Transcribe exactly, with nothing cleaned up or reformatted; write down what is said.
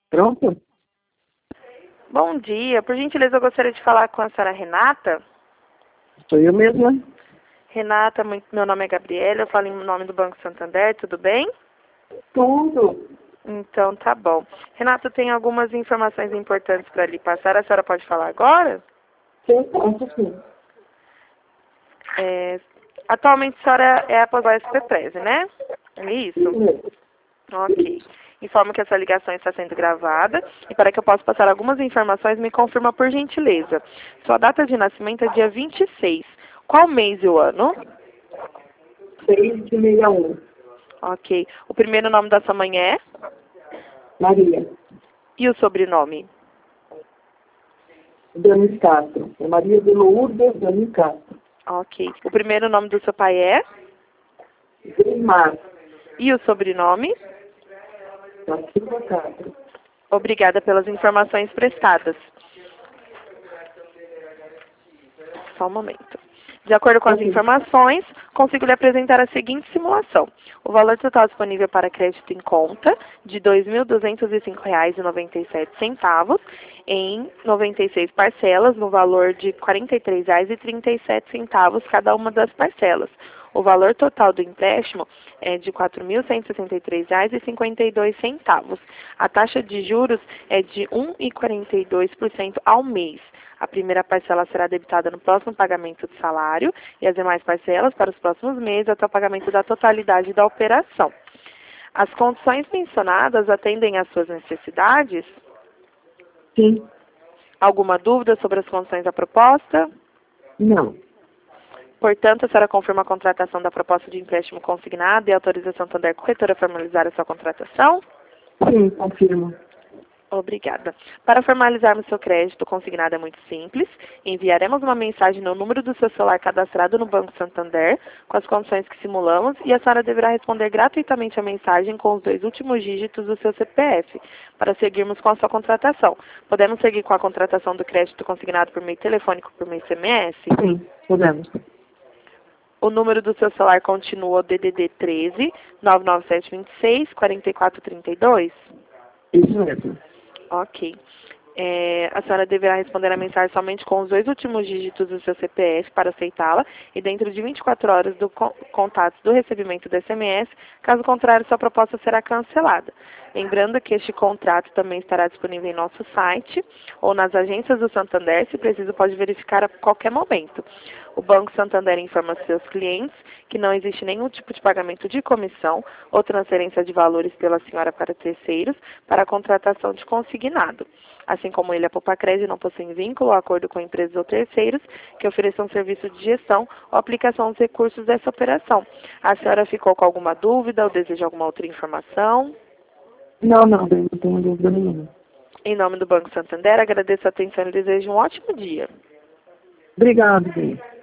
Pronto? Bom dia. Por gentileza, eu gostaria de falar com a senhora Renata. Sou eu mesma. Renata, muito- meu nome é Gabriela, eu falo em nome do Banco Santander, tudo bem? Tudo. Então, tá bom. Renata, tem algumas informações importantes para lhe passar. A senhora pode falar agora? Sim, posso sim. É, atualmente, a senhora é após S P Preze, né? É isso? Isso mesmo. Ok. Informo que essa ligação está sendo gravada e para que eu possa passar algumas informações, me confirma por gentileza. Sua data de nascimento é dia vinte e seis. Qual mês e o ano? seis de sessenta e um. Ok. O primeiro nome da sua mãe é? Maria. E o sobrenome? Danis Castro. É Maria de Lourdes Danis Castro. Ok. O primeiro nome do seu pai é? Neymar. E o sobrenome? Da Silva Castro. Obrigada pelas informações prestadas. Só um momento. De acordo com as Ok. informações, consigo lhe apresentar a seguinte simulação. O valor total disponível para crédito em conta de dois mil duzentos e cinco reais e noventa e sete centavos em noventa e seis parcelas no valor de quarenta e três reais e trinta e sete centavos cada uma das parcelas. O valor total do empréstimo é de quatro mil cento e sessenta e três reais e cinquenta e dois centavos. A taxa de juros é de um vírgula quarenta e dois por cento ao mês. A primeira parcela será debitada no próximo pagamento do salário e as demais parcelas para os próximos meses até o pagamento da totalidade da operação. As condições mencionadas atendem às suas necessidades? Sim. Alguma dúvida sobre as condições da proposta? Não. Portanto, a senhora confirma a contratação da proposta de empréstimo consignado e a autorização Santander Corretora a formalizar a sua contratação? Sim, confirmo. Obrigada. Para formalizarmos seu crédito consignado é muito simples. Enviaremos uma mensagem no número do seu celular cadastrado no Banco Santander, com as condições que simulamos, e a senhora deverá responder gratuitamente a mensagem com os dois últimos dígitos do seu C P F, para seguirmos com a sua contratação. Podemos seguir com a contratação do crédito consignado por meio telefônico por meio S M S? Sim, podemos. O número do seu celular continua o D D D treze, nove nove sete dois seis, quatro quatro três dois? Isso mesmo. Ok. É, a senhora deverá responder a mensagem somente com os dois últimos dígitos do seu C P F para aceitá-la e dentro de vinte e quatro horas do con contato do recebimento do S M S, caso contrário, sua proposta será cancelada. Lembrando que este contrato também estará disponível em nosso site ou nas agências do Santander, se preciso pode verificar a qualquer momento. O Banco Santander informa seus clientes que não existe nenhum tipo de pagamento de comissão ou transferência de valores pela senhora para terceiros para a contratação de consignado. Assim como ele, a Popacred não possui vínculo ou acordo com empresas ou terceiros que ofereçam serviço de gestão ou aplicação dos recursos dessa operação. A senhora ficou com alguma dúvida ou deseja alguma outra informação? Não, não, eu não tenho dúvida nenhuma. Em nome do Banco Santander, agradeço a atenção e desejo um ótimo dia. Obrigado, bem.